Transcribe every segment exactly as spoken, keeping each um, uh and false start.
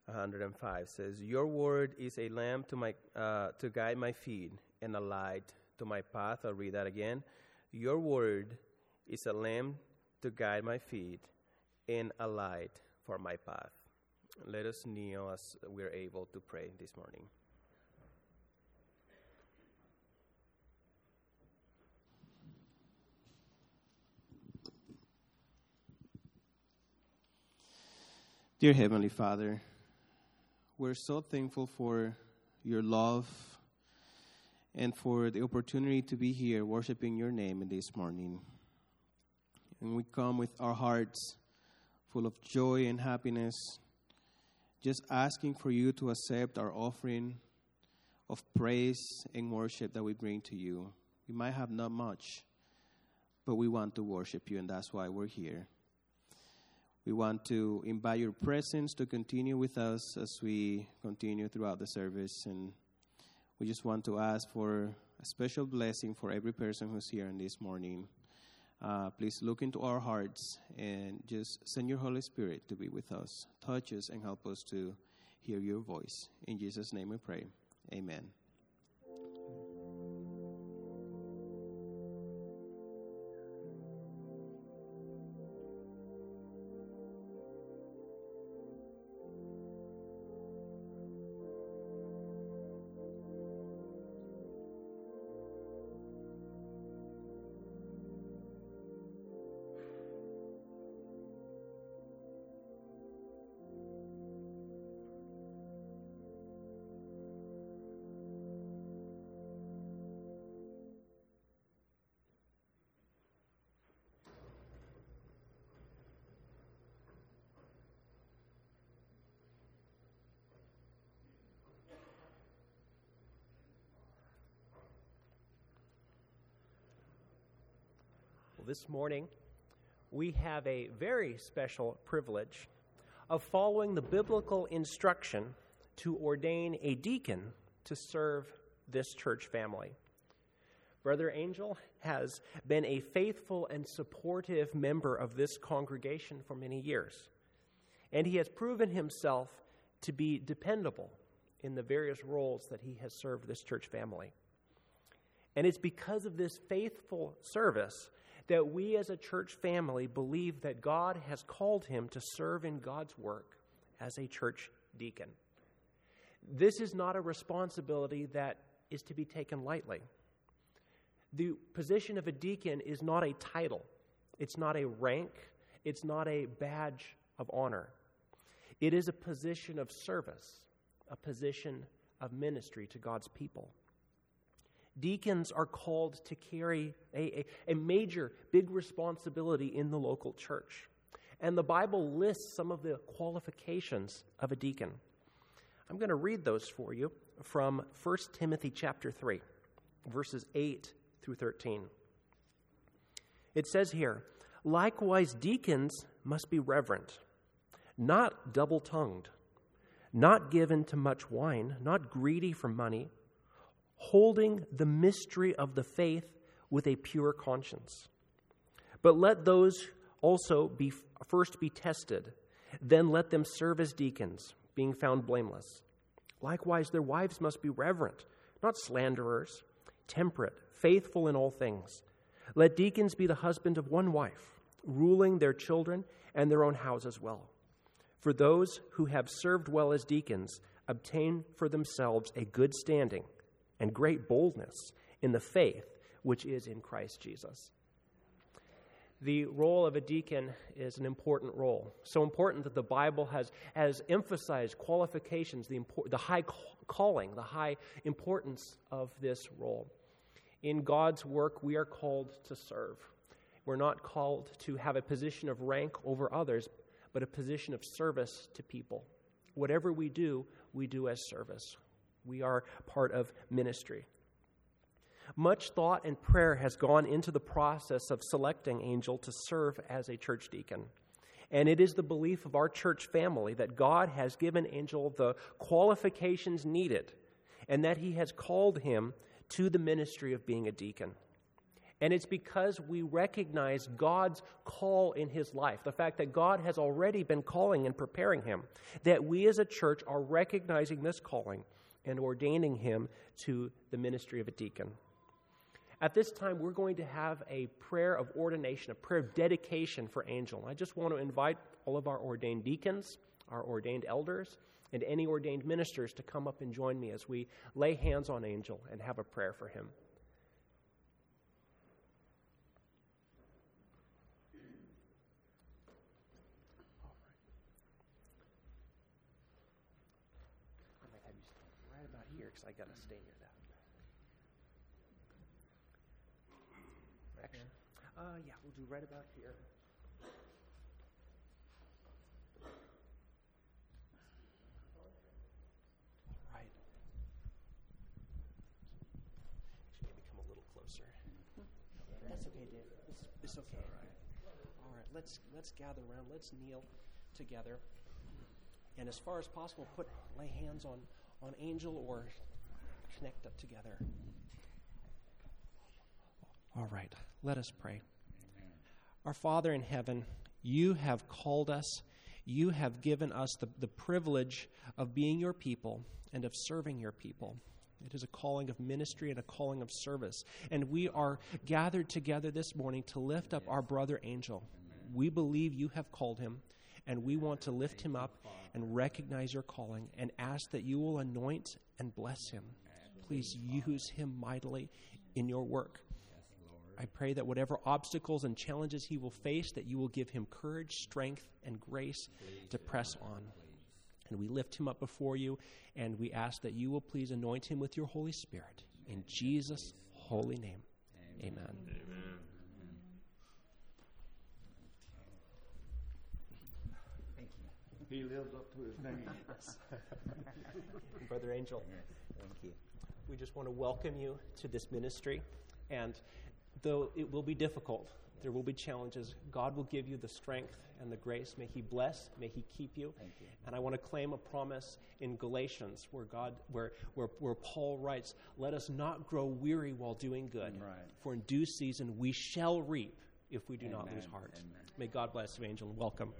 one hundred five says, "Your word is a lamp to my uh, to guide my feet and a light to my path." I'll read that again. "Your word is a lamp to guide my feet and a light for my path." Let us kneel as we're able to pray this morning. Dear Heavenly Father, we're so thankful for your love and for the opportunity to be here worshiping your name this morning. And we come with our hearts full of joy and happiness, just asking for you to accept our offering of praise and worship that we bring to you. We might have not much, but we want to worship you, and that's why we're here. We want to invite your presence to continue with us as we continue throughout the service. And we just want to ask for a special blessing for every person who's here this morning. Uh, please look into our hearts and just send your Holy Spirit to be with us. Touch us and help us to hear your voice. In Jesus' name we pray. Amen. This morning, we have a very special privilege of following the biblical instruction to ordain a deacon to serve this church family. Brother Angel has been a faithful and supportive member of this congregation for many years, and he has proven himself to be dependable in the various roles that he has served this church family. And it's because of this faithful service that we as a church family believe that God has called him to serve in God's work as a church deacon. This is not a responsibility that is to be taken lightly. The position of a deacon is not a title. It's not a rank. It's not a badge of honor. It is a position of service, a position of ministry to God's people. Deacons are called to carry a, a, a major, big responsibility in the local church. And the Bible lists some of the qualifications of a deacon. I'm going to read those for you from First Timothy chapter three, verses eight through thirteen. It says here, "Likewise deacons must be reverent, not double-tongued, not given to much wine, not greedy for money, holding the mystery of the faith with a pure conscience. But let those also be first be tested, then let them serve as deacons, being found blameless. Likewise, their wives must be reverent, not slanderers, temperate, faithful in all things. Let deacons be the husband of one wife, ruling their children and their own house as well. For those who have served well as deacons obtain for themselves a good standing and great boldness in the faith which is in Christ Jesus." The role of a deacon is an important role, so important that the Bible has, has emphasized qualifications, the, import, the high calling, the high importance of this role. In God's work, we are called to serve. We're not called to have a position of rank over others, but a position of service to people. Whatever we do, we do as service. We are part of ministry. Much thought and prayer has gone into the process of selecting Angel to serve as a church deacon. And it is the belief of our church family that God has given Angel the qualifications needed and that he has called him to the ministry of being a deacon. And it's because we recognize God's call in his life, the fact that God has already been calling and preparing him, that we as a church are recognizing this calling and ordaining him to the ministry of a deacon. At this time, we're going to have a prayer of ordination, a prayer of dedication for Angel. I just want to invite all of our ordained deacons, our ordained elders, and any ordained ministers to come up and join me as we lay hands on Angel and have a prayer for him. Because I got to stay near that. Actually, uh, yeah, we'll do right about here. All right. Actually, maybe come a little closer. That's okay, Dave. It's, it's okay. All right. Let's let's gather around. Let's kneel together, and as far as possible, put lay hands on. on Angel or connect up together. All right, let us pray. Amen. Our Father in heaven, you have called us. You have given us the, the privilege of being your people and of serving your people. It is a calling of ministry and a calling of service. And we are gathered together this morning to lift up our brother Angel. Amen. We believe you have called him. And we want to lift him up and recognize your calling and ask that you will anoint and bless him. Please use him mightily in your work. I pray that whatever obstacles and challenges he will face, that you will give him courage, strength, and grace to press on. And we lift him up before you, and we ask that you will please anoint him with your Holy Spirit. In Jesus' holy name, amen. Amen. He lives up to his name. Brother Angel, thank you. We just want to welcome you to this ministry. And though it will be difficult, there will be challenges, God will give you the strength and the grace. May he bless, may he keep you. Thank you. And I want to claim a promise in Galatians where God, where, where, where Paul writes, let us not grow weary while doing good. Right. For in due season we shall reap if we do Amen. not lose heart. Amen. May God bless you, Angel, and welcome.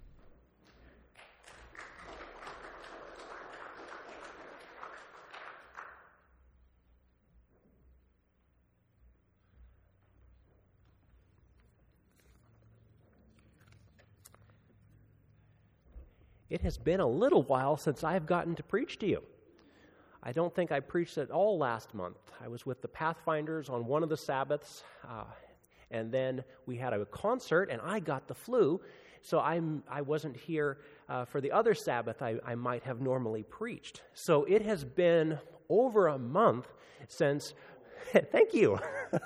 It has been a little while since I've gotten to preach to you. I don't think I preached at all last month. I was with the Pathfinders on one of the Sabbaths, uh, and then we had a concert, and I got the flu, so I'm, I wasn't here uh, for the other Sabbath I, I might have normally preached. So it has been over a month since... Thank you.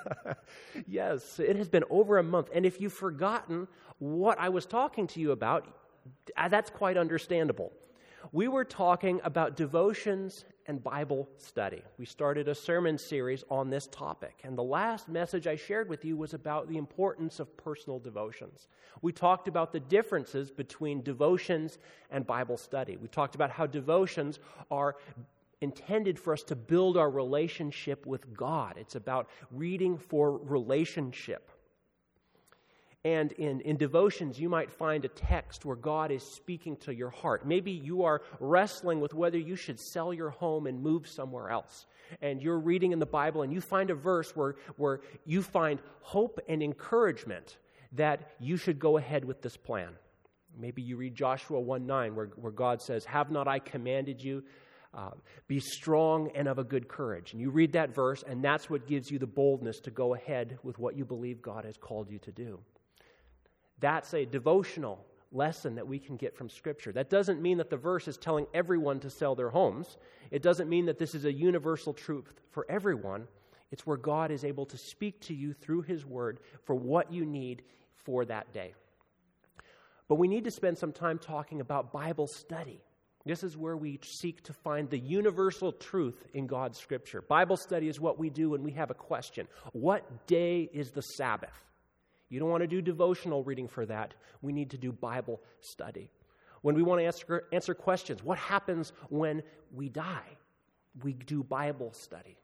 Yes, it has been over a month, and if you've forgotten what I was talking to you about, that's quite understandable. We were talking about devotions and Bible study. We started a sermon series on this topic, and the last message I shared with you was about the importance of personal devotions. We talked about the differences between devotions and Bible study. We talked about how devotions are intended for us to build our relationship with God. It's about reading for relationship. And in, in devotions, you might find a text where God is speaking to your heart. Maybe you are wrestling with whether you should sell your home and move somewhere else. And you're reading in the Bible and you find a verse where, where you find hope and encouragement that you should go ahead with this plan. Maybe you read Joshua one nine where, where God says, have not I commanded you? Uh, be strong and of a good courage. And you read that verse and that's what gives you the boldness to go ahead with what you believe God has called you to do. That's a devotional lesson that we can get from Scripture. That doesn't mean that the verse is telling everyone to sell their homes. It doesn't mean that this is a universal truth for everyone. It's where God is able to speak to you through His Word for what you need for that day. But we need to spend some time talking about Bible study. This is where we seek to find the universal truth in God's Scripture. Bible study is what we do when we have a question. What day is the Sabbath? You don't want to do devotional reading for that. We need to do Bible study. When we want to answer, answer questions, what happens when we die? We do Bible study.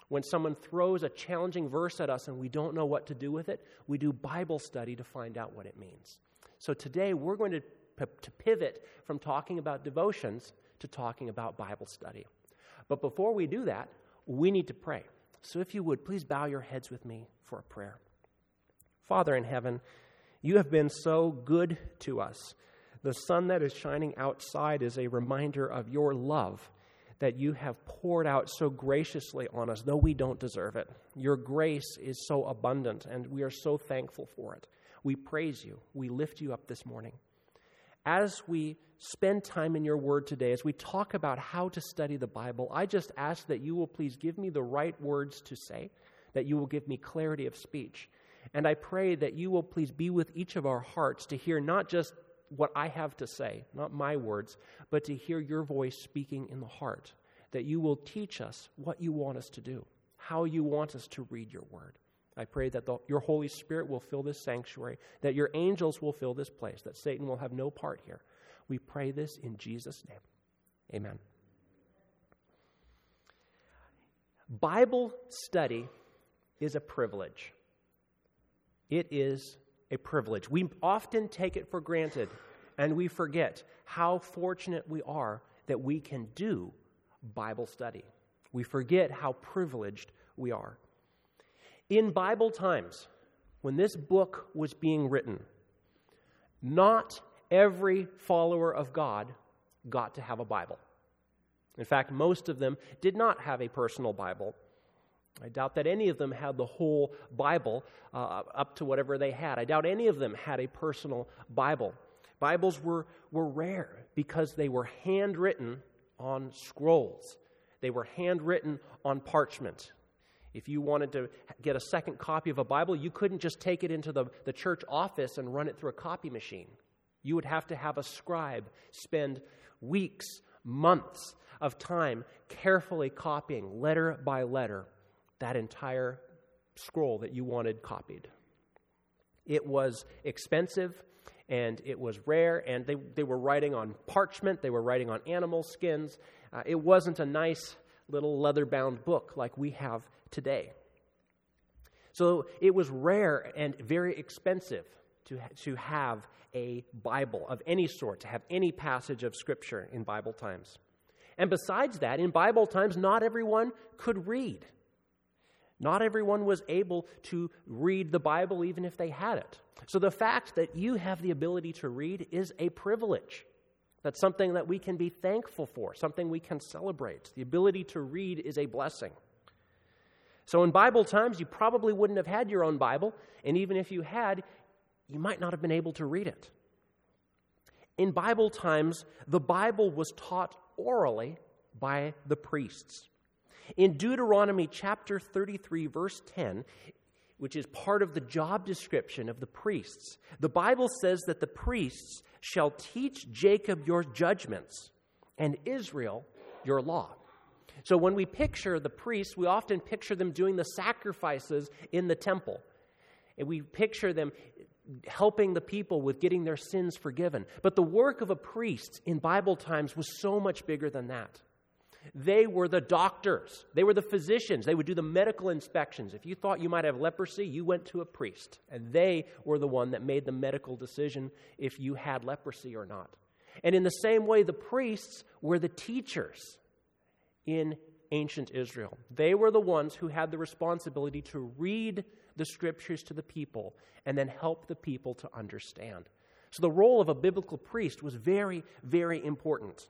When someone throws a challenging verse at us and we don't know what to do with it, we do Bible study to find out what it means. So today we're going to, to pivot from talking about devotions to talking about Bible study. But before we do that, we need to pray. So if you would, please bow your heads with me for a prayer. Father in heaven, you have been so good to us. The sun that is shining outside is a reminder of your love that you have poured out so graciously on us, though we don't deserve it. Your grace is so abundant, and we are so thankful for it. We praise you. We lift you up this morning. As we spend time in your word today, as we talk about how to study the Bible, I just ask that you will please give me the right words to say, that you will give me clarity of speech. And I pray that you will please be with each of our hearts to hear not just what I have to say, not my words, but to hear your voice speaking in the heart, that you will teach us what you want us to do, how you want us to read your word. I pray that the, your Holy Spirit will fill this sanctuary, that your angels will fill this place, that Satan will have no part here. We pray this in Jesus' name. Amen. Bible study is a privilege. It is a privilege. We often take it for granted, and we forget how fortunate we are that we can do Bible study. We forget how privileged we are. In Bible times, when this book was being written, not every follower of God got to have a Bible. In fact, most of them did not have a personal Bible. I doubt that any of them had the whole Bible uh, up to whatever they had. I doubt any of them had a personal Bible. Bibles were, were rare because they were handwritten on scrolls. They were handwritten on parchment. If you wanted to get a second copy of a Bible, you couldn't just take it into the, the church office and run it through a copy machine. You would have to have a scribe spend weeks, months of time carefully copying, letter by letter, that entire scroll that you wanted copied. It was expensive, and it was rare, and they, they were writing on parchment, they were writing on animal skins. Uh, it wasn't a nice little leather-bound book like we have today. So it was rare and very expensive to, to have a Bible of any sort, to have any passage of Scripture in Bible times. And besides that, in Bible times, not everyone could read. Not everyone was able to read the Bible even if they had it. So the fact that you have the ability to read is a privilege. That's something that we can be thankful for, something we can celebrate. The ability to read is a blessing. So in Bible times, you probably wouldn't have had your own Bible, and even if you had, you might not have been able to read it. In Bible times, the Bible was taught orally by the priests. In Deuteronomy chapter thirty-three, verse ten, which is part of the job description of the priests, the Bible says that the priests shall teach Jacob your judgments and Israel your law. So when we picture the priests, we often picture them doing the sacrifices in the temple. And we picture them helping the people with getting their sins forgiven. But the work of a priest in Bible times was so much bigger than that. They were the doctors. They were the physicians. They would do the medical inspections. If you thought you might have leprosy, you went to a priest. And they were the one that made the medical decision if you had leprosy or not. And in the same way, the priests were the teachers in ancient Israel. They were the ones who had the responsibility to read the Scriptures to the people and then help the people to understand. So the role of a biblical priest was very, very important.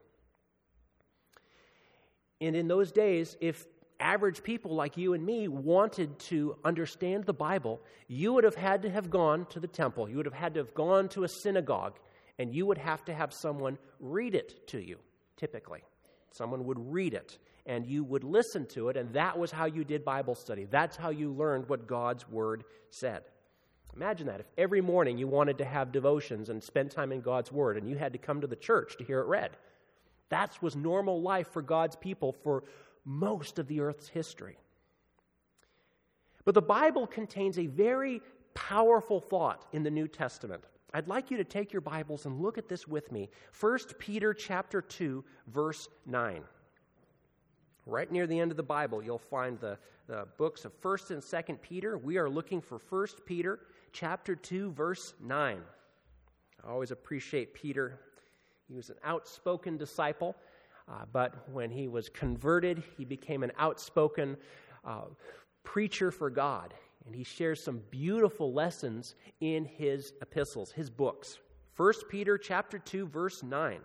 And in those days, if average people like you and me wanted to understand the Bible, you would have had to have gone to the temple. You would have had to have gone to a synagogue, and you would have to have someone read it to you, typically. Someone would read it, and you would listen to it, and that was how you did Bible study. That's how you learned what God's Word said. Imagine that. If every morning you wanted to have devotions and spend time in God's Word, and you had to come to the church to hear it read. That was normal life for God's people for most of the earth's history. But the Bible contains a very powerful thought in the New Testament. I'd like you to take your Bibles and look at this with me. First Peter chapter two, verse nine. right near the end of the Bible, you'll find the, the books of First and Second Peter. We are looking for First Peter chapter two, verse nine. I always appreciate Peter. He was an outspoken disciple, uh, but when he was converted, he became an outspoken uh, preacher for God. And he shares some beautiful lessons in his epistles, his books. First Peter chapter two, verse nine.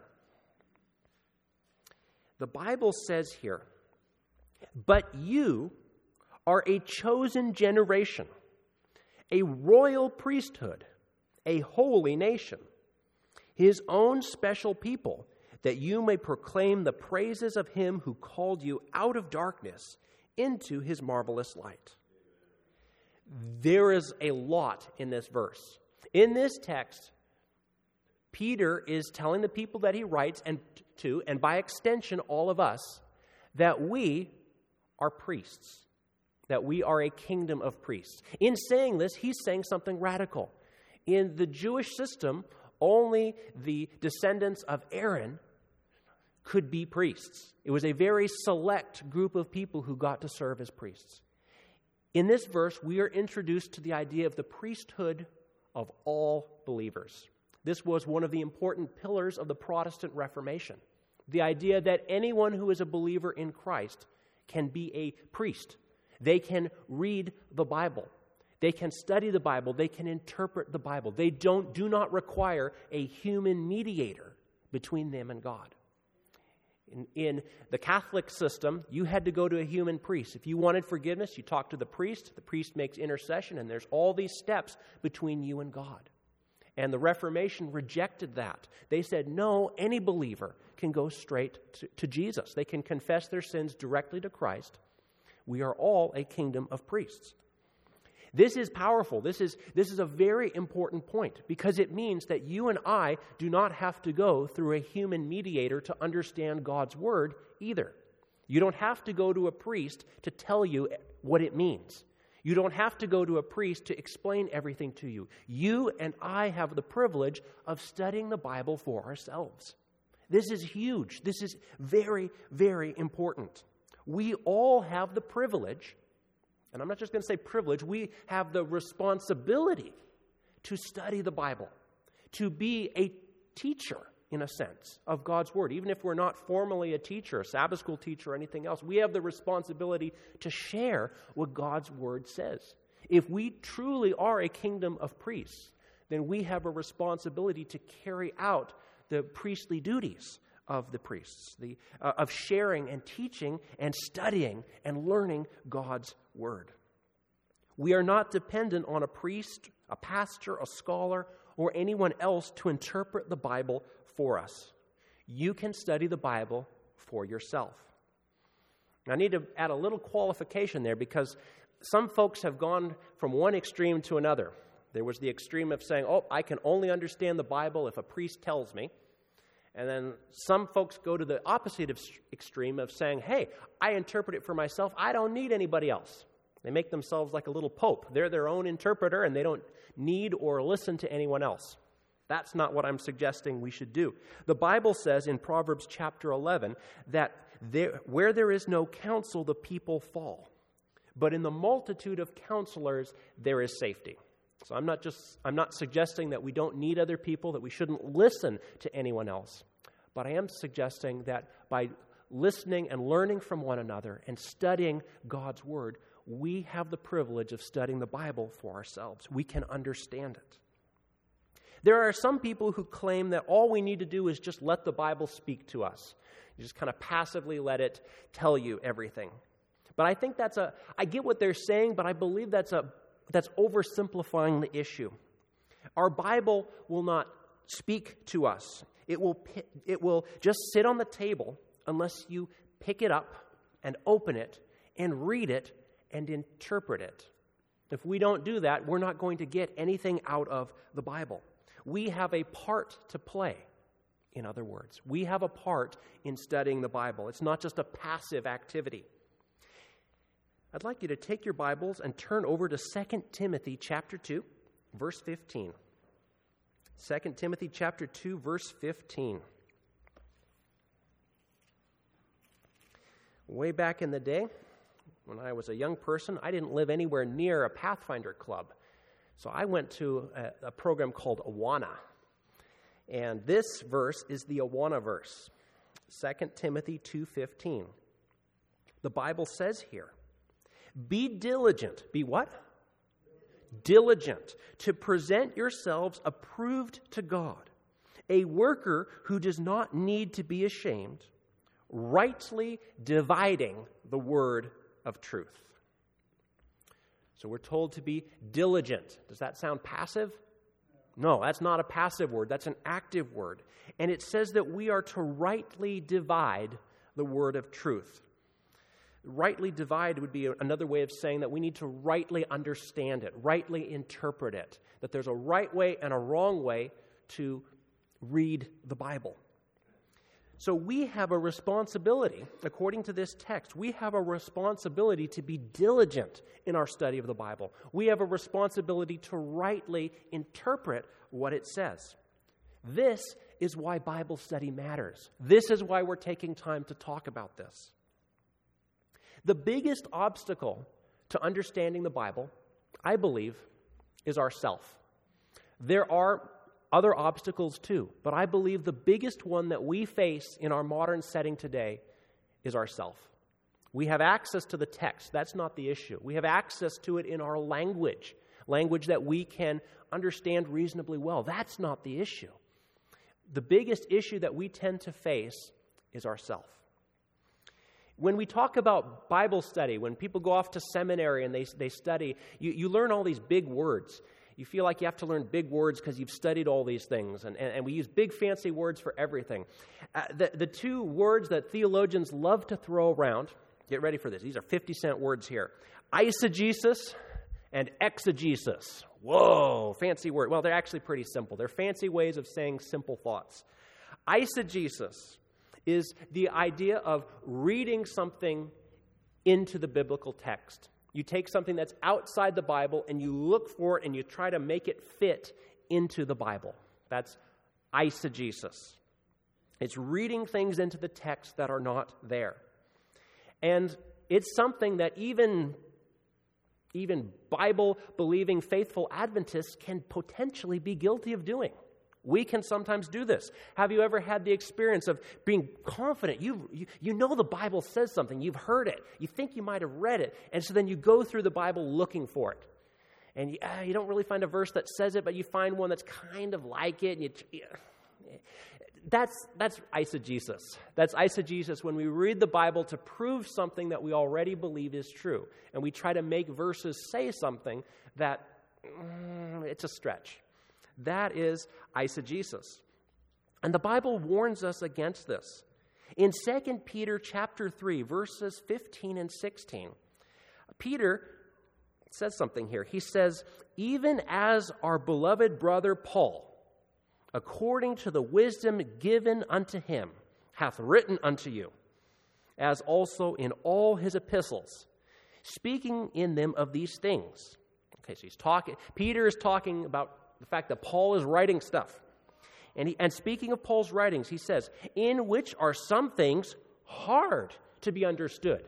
The Bible says here, "But you are a chosen generation, a royal priesthood, a holy nation, his own special people, that you may proclaim the praises of him who called you out of darkness into his marvelous light." There is a lot in this verse. In this text, Peter is telling the people that he writes and to, and by extension all of us, that we are priests, that we are a kingdom of priests. In saying this, he's saying something radical. In the Jewish system, only the descendants of Aaron could be priests. It was a very select group of people who got to serve as priests. In this verse, we are introduced to the idea of the priesthood of all believers. This was one of the important pillars of the Protestant Reformation. The idea that anyone who is a believer in Christ can be a priest. They can read the Bible. They can study the Bible. They can interpret the Bible. They don't, do not require a human mediator between them and God. In, in the Catholic system, you had to go to a human priest. If you wanted forgiveness, you talk to the priest. The priest makes intercession, and there's all these steps between you and God. And the Reformation rejected that. They said, no, any believer can go straight to, to Jesus. They can confess their sins directly to Christ. We are all a kingdom of priests. This is powerful. This is, this is a very important point because it means that you and I do not have to go through a human mediator to understand God's word either. You don't have to go to a priest to tell you what it means. You don't have to go to a priest to explain everything to you. You and I have the privilege of studying the Bible for ourselves. This is huge. This is very, very important. We all have the privilege, and I'm not just going to say privilege, we have the responsibility to study the Bible, to be a teacher, in a sense, of God's Word. Even if we're not formally a teacher, a Sabbath school teacher, or anything else, we have the responsibility to share what God's Word says. If we truly are a kingdom of priests, then we have a responsibility to carry out the priestly duties of the priests, the, uh, of sharing and teaching and studying and learning God's Word. We are not dependent on a priest, a pastor, a scholar, or anyone else to interpret the Bible for us. You can study the Bible for yourself. I need to add a little qualification there because some folks have gone from one extreme to another. There was the extreme of saying, oh, I can only understand the Bible if a priest tells me. And then some folks go to the opposite extreme of saying, hey, I interpret it for myself. I don't need anybody else. They make themselves like a little pope. They're their own interpreter, and they don't need or listen to anyone else. That's not what I'm suggesting we should do. The Bible says in Proverbs chapter eleven that there, where there is no counsel, the people fall. But in the multitude of counselors, there is safety. So I'm not just I'm not suggesting that we don't need other people, that we shouldn't listen to anyone else. But I am suggesting that by listening and learning from one another and studying God's Word, we have the privilege of studying the Bible for ourselves. We can understand it. There are some people who claim that all we need to do is just let the Bible speak to us. You just kind of passively let it tell you everything. But I think that's a, I get what they're saying, but I believe that's a, that's oversimplifying the issue. Our Bible will not speak to us. It will, it will just sit on the table unless you pick it up and open it and read it and interpret it. If we don't do that, we're not going to get anything out of the Bible. We have a part to play, in other words. We have a part in studying the Bible. It's not just a passive activity. I'd like you to take your Bibles and turn over to Second Timothy chapter two, verse fifteen. Second Timothy chapter two, verse fifteen. Way back in the day, when I was a young person, I didn't live anywhere near a Pathfinder club. So I went to a, a program called Awana. And this verse is the Awana verse, Second Timothy two fifteen. The Bible says here, be diligent. Be what? Diligent to present yourselves approved to God, a worker who does not need to be ashamed, rightly dividing the word of truth. So we're told to be diligent. Does that sound passive? No, that's not a passive word. That's an active word. And it says that we are to rightly divide the word of truth. Rightly divide would be another way of saying that we need to rightly understand it, rightly interpret it, that there's a right way and a wrong way to read the Bible. So we have a responsibility, according to this text, we have a responsibility to be diligent in our study of the Bible. We have a responsibility to rightly interpret what it says. This is why Bible study matters. This is why we're taking time to talk about this. The biggest obstacle to understanding the Bible, I believe, is ourself. There are other obstacles too, but I believe the biggest one that we face in our modern setting today is ourself. We have access to the text. That's not the issue. We have access to it in our language, language that we can understand reasonably well. That's not the issue. The biggest issue that we tend to face is ourself. When we talk about Bible study, when people go off to seminary and they, they study, you, you learn all these big words. You feel like you have to learn big words because you've studied all these things, and, and, and we use big fancy words for everything. Uh, the, the two words that theologians love to throw around, get ready for this, these are fifty cent words here, eisegesis and exegesis. Whoa, fancy word. Well, they're actually pretty simple. They're fancy ways of saying simple thoughts. Eisegesis is the idea of reading something into the biblical text. You take something that's outside the Bible and you look for it and you try to make it fit into the Bible. That's eisegesis. It's reading things into the text that are not there. And it's something that even, even Bible-believing faithful Adventists can potentially be guilty of doing. We can sometimes do this. Have you ever had the experience of being confident? You, you you know the Bible says something. You've heard it. You think you might have read it. And so then you go through the Bible looking for it. And you, uh, you don't really find a verse that says it, but you find one that's kind of like it. And you, uh, that's, that's eisegesis. That's eisegesis when we read the Bible to prove something that we already believe is true. And we try to make verses say something that mm, it's a stretch. That is eisegesis. And the Bible warns us against this. In Second Peter chapter three, verses fifteen and sixteen, Peter says something here. He says, even as our beloved brother Paul, according to the wisdom given unto him, hath written unto you, as also in all his epistles, speaking in them of these things. Okay, so he's talking, Peter is talking about the fact that Paul is writing stuff. And, he, and speaking of Paul's writings, he says, in which are some things hard to be understood.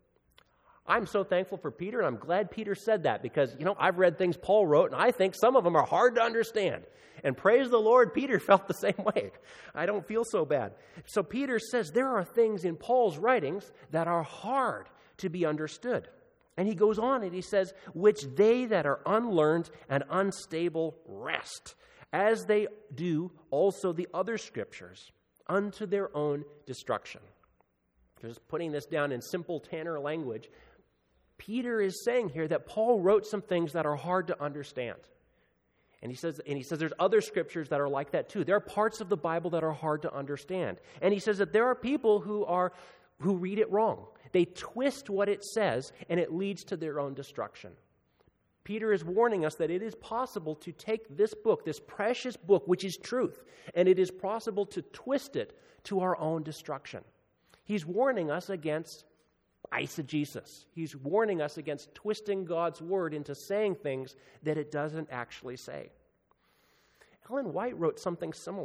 I'm so thankful for Peter, and I'm glad Peter said that because, you know, I've read things Paul wrote, and I think some of them are hard to understand. And praise the Lord, Peter felt the same way. I don't feel so bad. So Peter says there are things in Paul's writings that are hard to be understood. And he goes on and he says, which they that are unlearned and unstable wrest, as they do also the other scriptures, unto their own destruction. Just putting this down in simple Tanner language, Peter is saying here that Paul wrote some things that are hard to understand. And he says, and he says there's other scriptures that are like that too. There are parts of the Bible that are hard to understand. And he says that there are people who are who read it wrong. They twist what it says, and it leads to their own destruction. Peter is warning us that it is possible to take this book, this precious book, which is truth, and it is possible to twist it to our own destruction. He's warning us against eisegesis. He's warning us against twisting God's word into saying things that it doesn't actually say. Ellen White wrote something similar.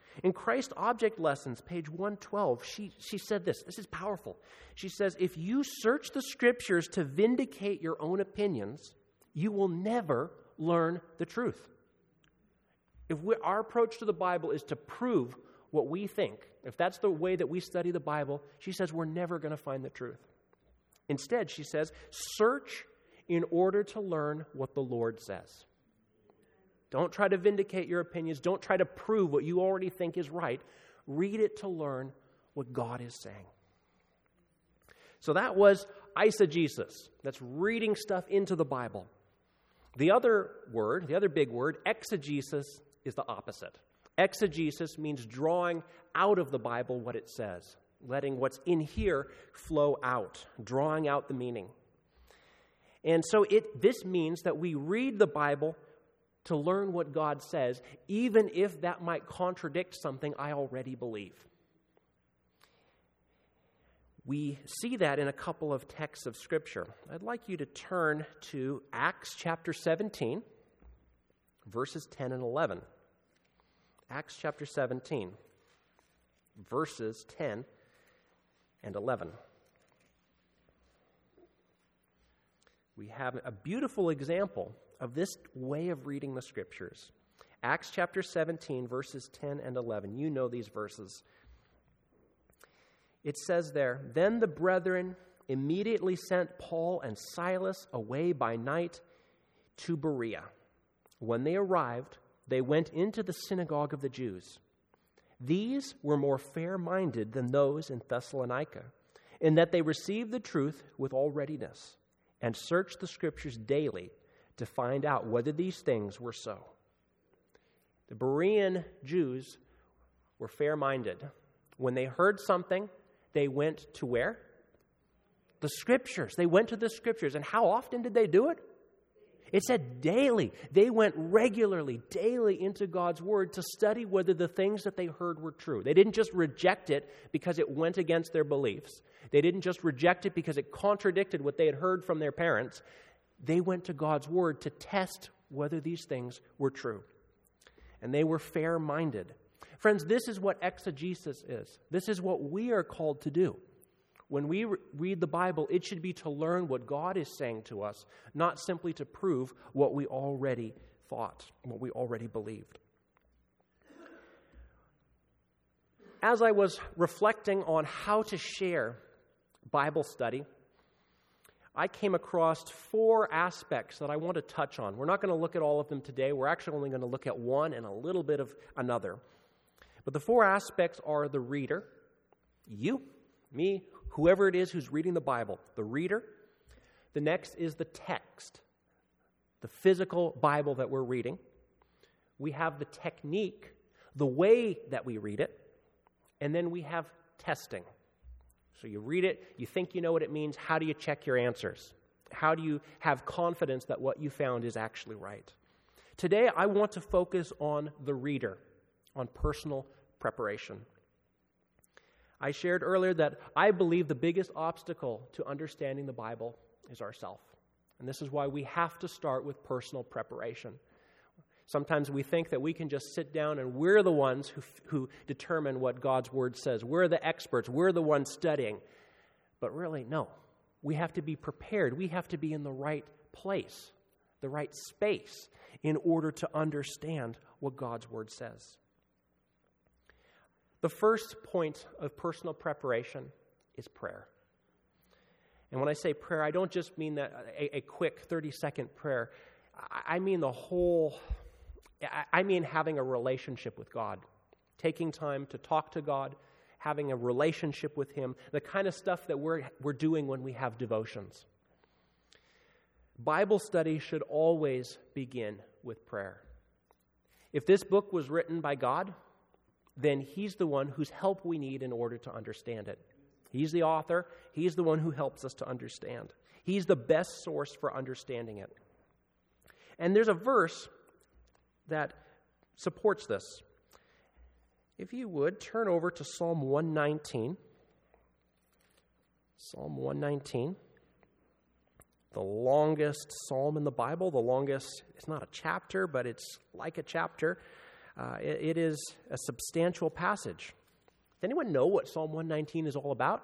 In Christ Object Lessons, page one twelve, she, she said this. This is powerful. She says, if you search the Scriptures to vindicate your own opinions, you will never learn the truth. If we, our approach to the Bible is to prove what we think, if that's the way that we study the Bible, she says we're never going to find the truth. Instead, she says, search in order to learn what the Lord says. Don't try to vindicate your opinions. Don't try to prove what you already think is right. Read it to learn what God is saying. So that was eisegesis. That's reading stuff into the Bible. The other word, the other big word, exegesis, is the opposite. Exegesis means drawing out of the Bible what it says, letting what's in here flow out, drawing out the meaning. And so it this means that we read the Bible to learn what God says, even if that might contradict something I already believe. We see that in a couple of texts of Scripture. I'd like you to turn to Acts chapter seventeen, verses ten and eleven. Acts chapter seventeen, verses ten and eleven. We have a beautiful example of this way of reading the Scriptures. Acts chapter seventeen, verses ten and eleven. You know these verses. It says there, then the brethren immediately sent Paul and Silas away by night to Berea. When they arrived, they went into the synagogue of the Jews. These were more fair-minded than those in Thessalonica, in that they received the truth with all readiness and searched the Scriptures daily to find out whether these things were so. The Berean Jews were fair-minded. When they heard something, they went to where? The Scriptures. They went to the Scriptures. And how often did they do it? It said daily. They went regularly, daily into God's Word to study whether the things that they heard were true. They didn't just reject it because it went against their beliefs. They didn't just reject it because it contradicted what they had heard from their parents. They went to God's Word to test whether these things were true. And they were fair-minded. Friends, this is what exegesis is. This is what we are called to do. When we re- read the Bible, it should be to learn what God is saying to us, not simply to prove what we already thought, what we already believed. As I was reflecting on how to share Bible study, I came across four aspects that I want to touch on. We're not going to look at all of them today. We're actually only going to look at one and a little bit of another. But the four aspects are the reader, you, me, whoever it is who's reading the Bible, the reader. The next is the text, the physical Bible that we're reading. We have the technique, the way that we read it. And then we have testing. So you read it, you think you know what it means. How do you check your answers? How do you have confidence that what you found is actually right? Today, I want to focus on the reader, on personal preparation. I shared earlier that I believe the biggest obstacle to understanding the Bible is ourself. And this is why we have to start with personal preparation. Sometimes we think that we can just sit down and we're the ones who, who determine what God's Word says. We're the experts. We're the ones studying. But really, no. We have to be prepared. We have to be in the right place, the right space, in order to understand what God's Word says. The first point of personal preparation is prayer. And when I say prayer, I don't just mean that a, a quick thirty-second prayer. I, I mean the whole... I mean having a relationship with God, taking time to talk to God, having a relationship with Him, the kind of stuff that we're, we're doing when we have devotions. Bible study should always begin with prayer. If this book was written by God, then He's the one whose help we need in order to understand it. He's the author. He's the one who helps us to understand. He's the best source for understanding it. And there's a verse that supports this. If you would, turn over to Psalm one nineteen. Psalm one nineteen. The longest psalm in the Bible, the longest, it's not a chapter, but it's like a chapter. Uh, it, it is a substantial passage. Does anyone know what Psalm one nineteen is all about?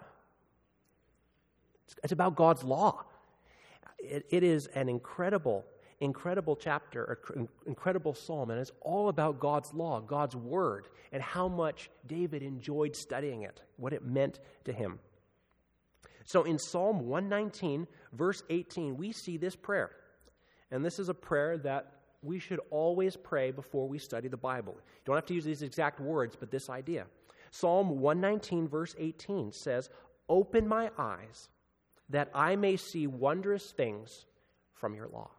It's, it's about God's law. It, it is an incredible, incredible chapter, an incredible psalm, and it's all about God's law, God's word, and how much David enjoyed studying it, what it meant to him. So in Psalm one nineteen, verse eighteen, we see this prayer. And this is a prayer that we should always pray before we study the Bible. You don't have to use these exact words, but this idea. Psalm one nineteen, verse eighteen says, "Open my eyes, that I may see wondrous things from your law."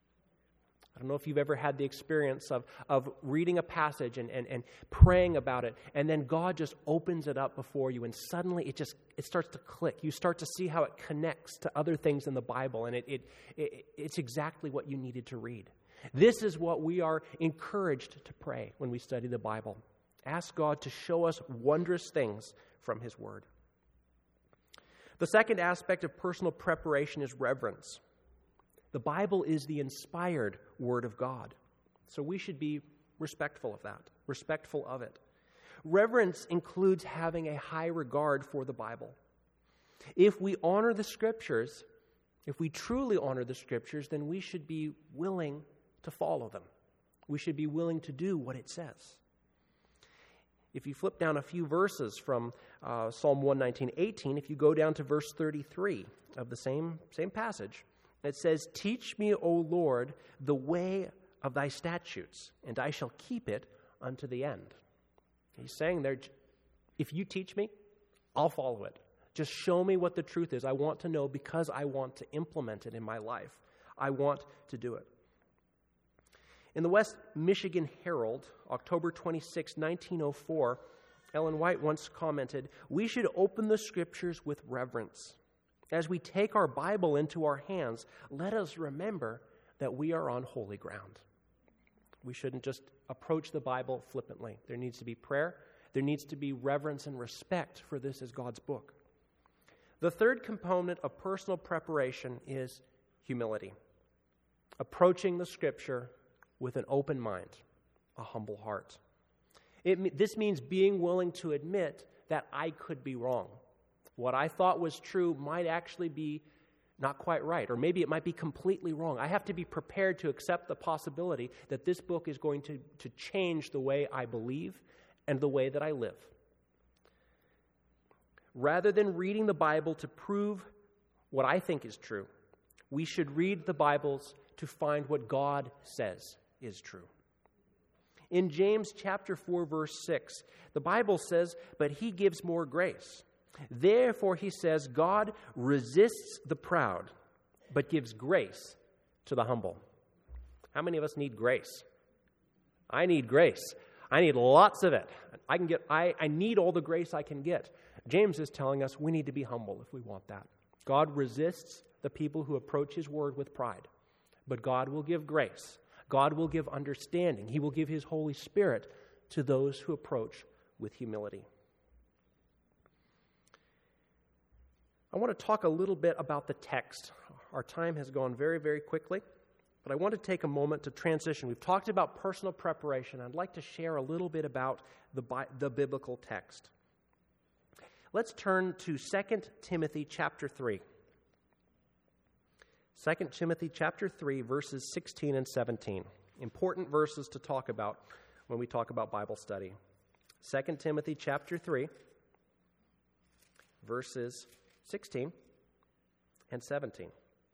I don't know if you've ever had the experience of, of reading a passage and, and, and praying about it, and then God just opens it up before you, and suddenly it just it starts to click. You start to see how it connects to other things in the Bible, and it, it, it it's exactly what you needed to read. This is what we are encouraged to pray when we study the Bible. Ask God to show us wondrous things from His Word. The second aspect of personal preparation is reverence. The Bible is the inspired Word of God, so we should be respectful of that, respectful of it. Reverence includes having a high regard for the Bible. If we honor the Scriptures, if we truly honor the Scriptures, then we should be willing to follow them. We should be willing to do what it says. If you flip down a few verses from uh, Psalm one nineteen, eighteen, if you go down to verse thirty-three of the same, same passage, it says, "Teach me, O Lord, the way of thy statutes, and I shall keep it unto the end." He's saying there, if you teach me, I'll follow it. Just show me what the truth is. I want to know because I want to implement it in my life. I want to do it. In the West Michigan Herald, October twenty-sixth, nineteen oh four, Ellen White once commented, "We should open the Scriptures with reverence. As we take our Bible into our hands, let us remember that we are on holy ground." We shouldn't just approach the Bible flippantly. There needs to be prayer. There needs to be reverence and respect for this as God's book. The third component of personal preparation is humility. Approaching the Scripture with an open mind, a humble heart. It, this means being willing to admit that I could be wrong. What I thought was true might actually be not quite right, or maybe it might be completely wrong. I have to be prepared to accept the possibility that this book is going to, to change the way I believe and the way that I live. Rather than reading the Bible to prove what I think is true, we should read the Bibles to find what God says is true. In James chapter four, verse six, the Bible says, "But he gives more grace. Therefore," he says, "God resists the proud, but gives grace to the humble." How many of us need grace? I need grace. I need lots of it. I can get. I, I need all the grace I can get. James is telling us we need to be humble if we want that. God resists the people who approach His word with pride, but God will give grace. God will give understanding. He will give His Holy Spirit to those who approach with humility. I want to talk a little bit about the text. Our time has gone very, very quickly, but I want to take a moment to transition. We've talked about personal preparation. I'd like to share a little bit about the, Bi- the biblical text. Let's turn to Second Timothy chapter three. Second Timothy chapter three, verses sixteen and seventeen. Important verses to talk about when we talk about Bible study. Second Timothy chapter three, verses sixteen and seventeen.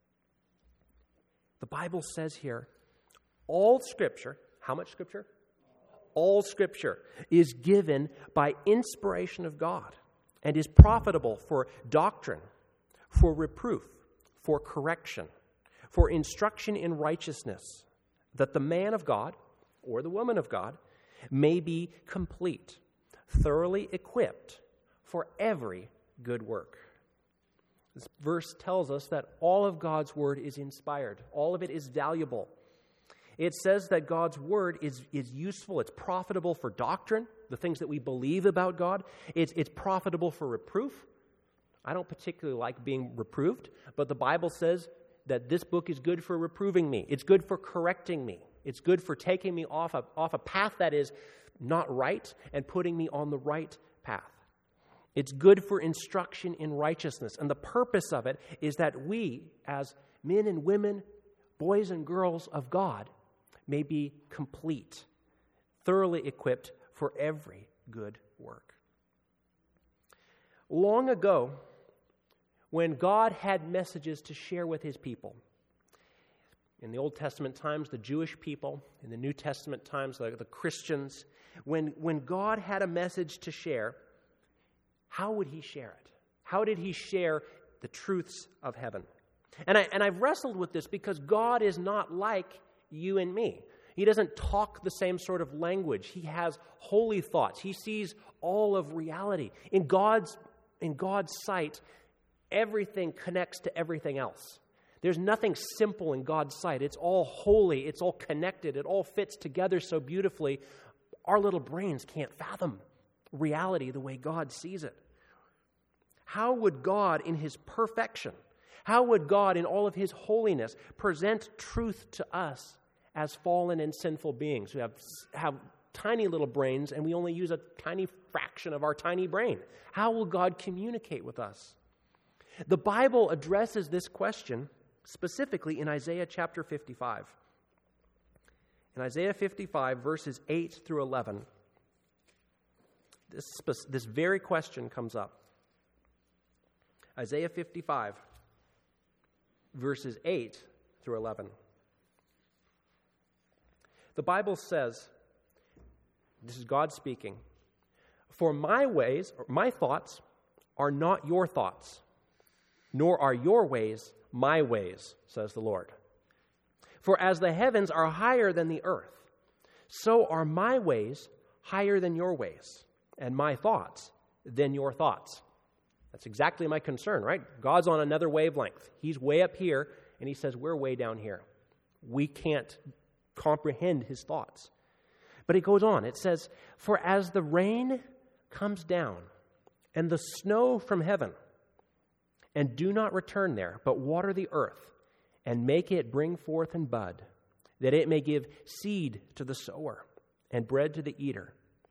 The Bible says here, all Scripture, how much Scripture? All Scripture is given by inspiration of God and is profitable for doctrine, for reproof, for correction, for instruction in righteousness, that the man of God or the woman of God may be complete, thoroughly equipped for every good work. This verse tells us that all of God's word is inspired. All of it is valuable. It says that God's word is, is useful. It's profitable for doctrine, the things that we believe about God. It's, it's profitable for reproof. I don't particularly like being reproved, but the Bible says that this book is good for reproving me. It's good for correcting me. It's good for taking me off a, off a path that is not right and putting me on the right path. It's good for instruction in righteousness. And the purpose of it is that we, as men and women, boys and girls of God, may be complete, thoroughly equipped for every good work. Long ago, when God had messages to share with his people, in the Old Testament times, the Jewish people, in the New Testament times, the, the Christians, when, when God had a message to share, how would he share it? How did he share the truths of heaven? And, I, and I've wrestled with this because God is not like you and me. He doesn't talk the same sort of language. He has holy thoughts. He sees all of reality. In God's, in God's sight, everything connects to everything else. There's nothing simple in God's sight. It's all holy. It's all connected. It all fits together so beautifully. Our little brains can't fathom reality the way God sees it. How would God in his perfection, how would God in all of his holiness present truth to us as fallen and sinful beings who have, have tiny little brains and we only use a tiny fraction of our tiny brain? How will God communicate with us? The Bible addresses this question specifically in Isaiah chapter fifty-five. In Isaiah fifty-five, verses eight through eleven, this, this very question comes up. Isaiah fifty-five, verses eight through eleven. The Bible says, this is God speaking, "For my ways, or my thoughts, are not your thoughts, nor are your ways my ways, says the Lord. For as the heavens are higher than the earth, so are my ways higher than your ways, and my thoughts than your thoughts." That's exactly my concern, right? God's on another wavelength. He's way up here, and he says, we're way down here. We can't comprehend his thoughts. But it goes on. It says, "For as the rain comes down, and the snow from heaven, and do not return there, but water the earth, and make it bring forth and bud, that it may give seed to the sower, and bread to the eater,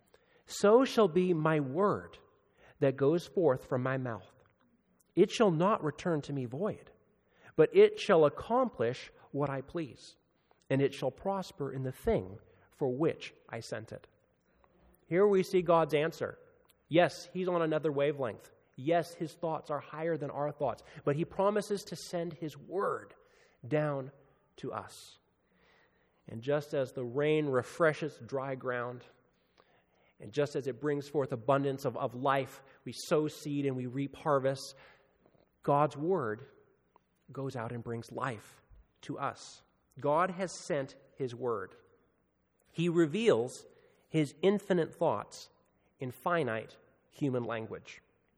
so shall be my word that goes forth from my mouth. It shall not return to me void, but it shall accomplish what I please, and it shall prosper in the thing for which I sent it." Here we see God's answer. Yes, he's on another wavelength. Yes, his thoughts are higher than our thoughts, but he promises to send his word down to us. And just as the rain refreshes dry ground, and just as it brings forth abundance of, of life, we sow seed and we reap harvest, God's word goes out and brings life to us. God has sent his word. He reveals his infinite thoughts in finite human language.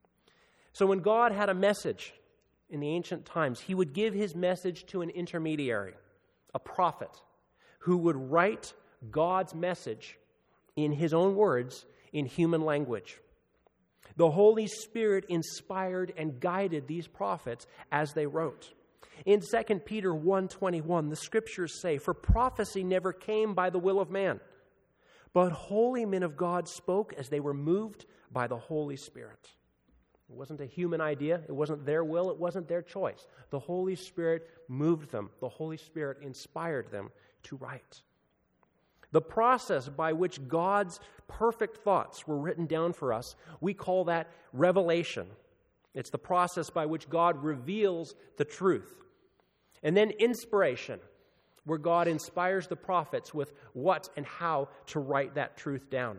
So when God had a message in the ancient times, he would give his message to an intermediary, a prophet, who would write God's message in his own words in human language. The Holy Spirit inspired and guided these prophets as they wrote. In Second Peter one twenty-one, the scriptures say, "For prophecy never came by the will of man, but holy men of God spoke as they were moved by the Holy Spirit." It wasn't a human idea. It wasn't their will. It wasn't their choice. The Holy Spirit moved them. The Holy Spirit inspired them to write. The process by which God's perfect thoughts were written down for us, we call that revelation. It's the process by which God reveals the truth. And then inspiration, where God inspires the prophets with what and how to write that truth down.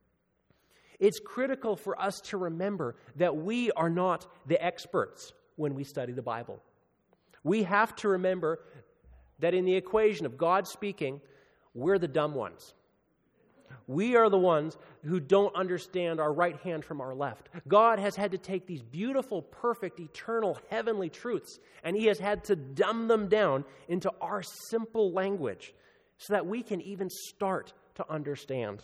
It's critical for us to remember that we are not the experts when we study the Bible. We have to remember that in the equation of God speaking, we're the dumb ones. We are the ones who don't understand our right hand from our left. God has had to take these beautiful, perfect, eternal, heavenly truths, and he has had to dumb them down into our simple language so that we can even start to understand.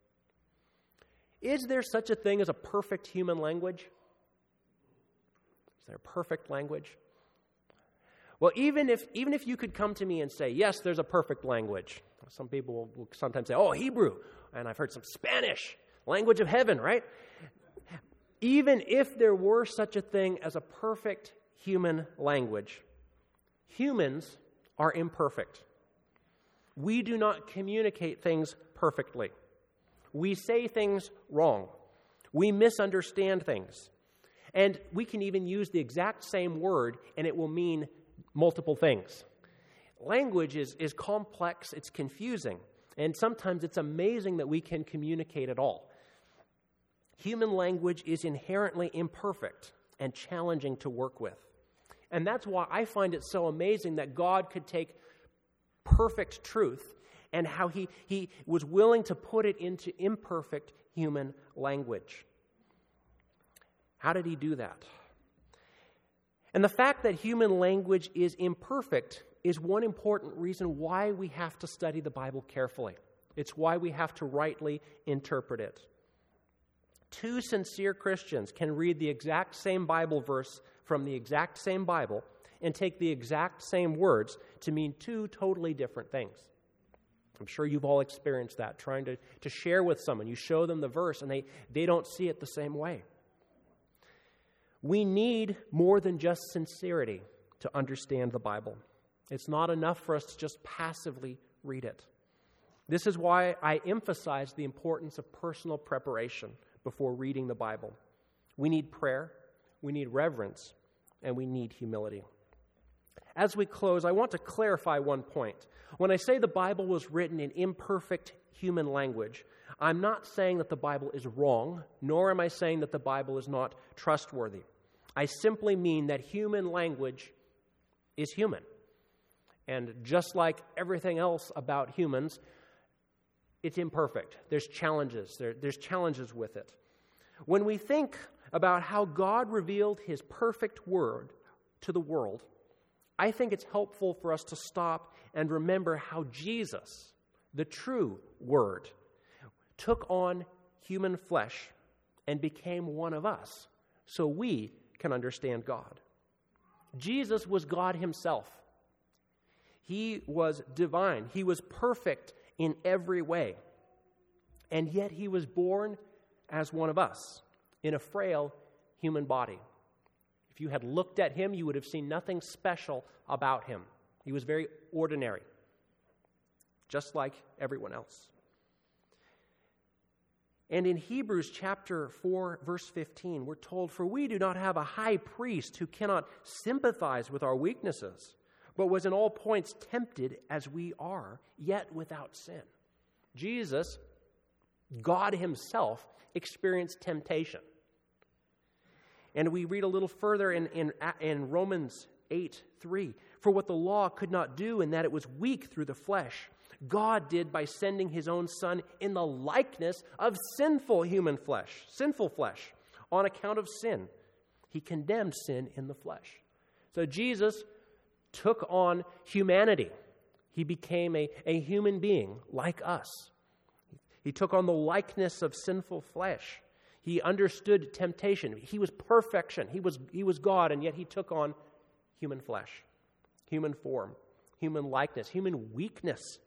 Is there such a thing as a perfect human language? Is there a perfect language? Well, even if even if you could come to me and say, yes, there's a perfect language, Some people will, will sometimes say, oh, Hebrew, and I've heard some Spanish, language of heaven, right? Even if there were such a thing as a perfect human language, humans are imperfect. We do not communicate things perfectly. We say things wrong. We misunderstand things. And we can even use the exact same word, and it will mean multiple things. Language is, is complex, it's confusing, and sometimes it's amazing that we can communicate at all. Human language is inherently imperfect and challenging to work with. And that's why I find it so amazing that God could take perfect truth and how he, he was willing to put it into imperfect human language. How did he do that? And the fact that human language is imperfect is one important reason why we have to study the Bible carefully. It's why we have to rightly interpret it. Two sincere Christians can read the exact same Bible verse from the exact same Bible and take the exact same words to mean two totally different things. I'm sure you've all experienced that, trying to, to share with someone. You show them the verse and they, they don't see it the same way. We need more than just sincerity to understand the Bible. It's not enough for us to just passively read it. This is why I emphasize the importance of personal preparation before reading the Bible. We need prayer, we need reverence, and we need humility. As we close, I want to clarify one point. When I say the Bible was written in imperfect human language, I'm not saying that the Bible is wrong, nor am I saying that the Bible is not trustworthy. I simply mean that human language is human. And just like everything else about humans, it's imperfect. There's challenges. There, there's challenges with it. When we think about how God revealed his perfect word to the world, I think it's helpful for us to stop and remember how Jesus, the true word, took on human flesh and became one of us so we can understand God. Jesus was God himself. He was divine. He was perfect in every way. And yet he was born as one of us in a frail human body. If you had looked at him, you would have seen nothing special about him. He was very ordinary, just like everyone else. And in Hebrews chapter four, verse fifteen, we're told, "For we do not have a high priest who cannot sympathize with our weaknesses, but was in all points tempted as we are, yet without sin." Jesus, God himself, experienced temptation. And we read a little further in, in, in Romans eight three, "For what the law could not do in that it was weak through the flesh, God did by sending his own Son in the likeness of sinful human flesh, sinful flesh, on account of sin. He condemned sin in the flesh." So Jesus took on humanity. He became a, a human being like us. He took on the likeness of sinful flesh. He understood temptation. He was perfection. He was, he was God, and yet he took on human flesh, human form, human likeness, human weakness.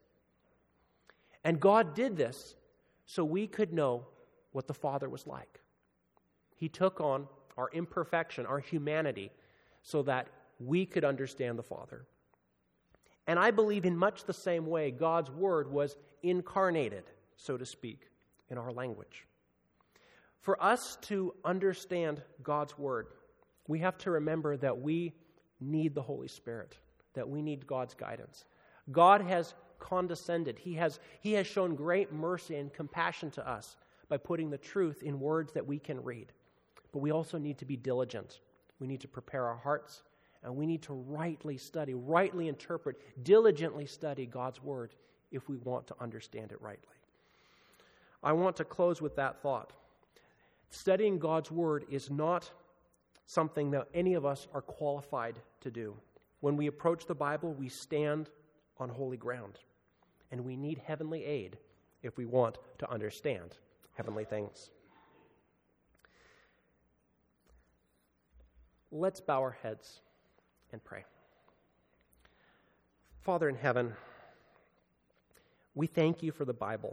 And God did this so we could know what the Father was like. He took on our imperfection, our humanity, so that we could understand the Father. And I believe in much the same way God's Word was incarnated, so to speak, in our language. For us to understand God's Word, we have to remember that we need the Holy Spirit, that we need God's guidance. God has condescended. He has, he has shown great mercy and compassion to us by putting the truth in words that we can read. But we also need to be diligent. We need to prepare our hearts, and we need to rightly study, rightly interpret, diligently study God's Word if we want to understand it rightly. I want to close with that thought. Studying God's Word is not something that any of us are qualified to do. When we approach the Bible, we stand on holy ground, and we need heavenly aid if we want to understand heavenly things. Let's bow our heads and pray. Father in heaven, We thank you for the Bible.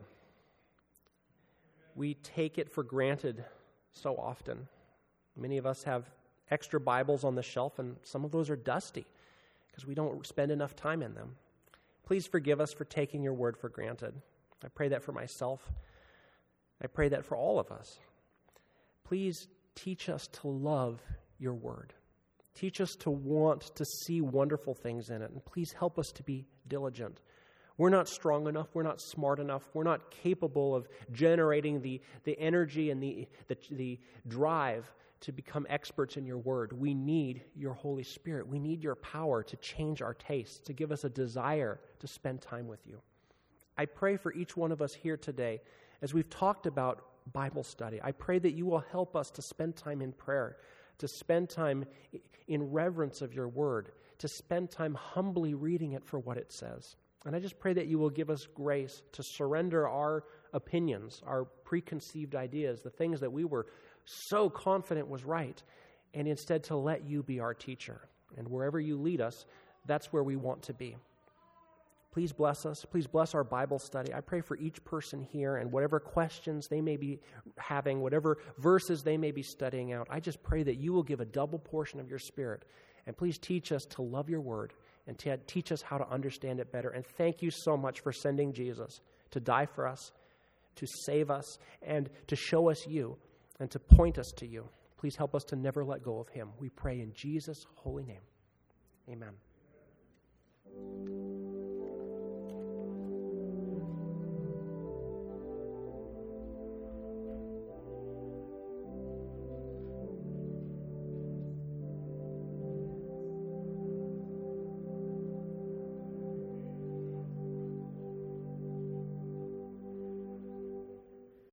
We take it for granted so often. Many of us have extra Bibles on the shelf, and some of those are dusty because we don't spend enough time in them. Please forgive us for taking your word for granted. I pray that for myself. I pray that for all of us. Please teach us to love your word. Teach us to want to see wonderful things in it, and please help us to be diligent. We're not strong enough. We're not smart enough. We're not capable of generating the, the energy and the, the, the drive to become experts in your word. We need your Holy Spirit. We need your power to change our tastes, to give us a desire to spend time with you. I pray for each one of us here today, as we've talked about Bible study. I pray that you will help us to spend time in prayer, to spend time in reverence of your word, to spend time humbly reading it for what it says. And I just pray that you will give us grace to surrender our opinions, our preconceived ideas, the things that we were so confident was right, and instead to let you be our teacher. And wherever you lead us, that's where we want to be. Please bless us. Please bless our Bible study. I pray for each person here and whatever questions they may be having, whatever verses they may be studying out. I just pray that you will give a double portion of your Spirit. And please teach us to love your word and to teach us how to understand it better. And thank you so much for sending Jesus to die for us, to save us, and to show us you, and to point us to you. Please help us to never let go of him. We pray in Jesus' holy name. Amen.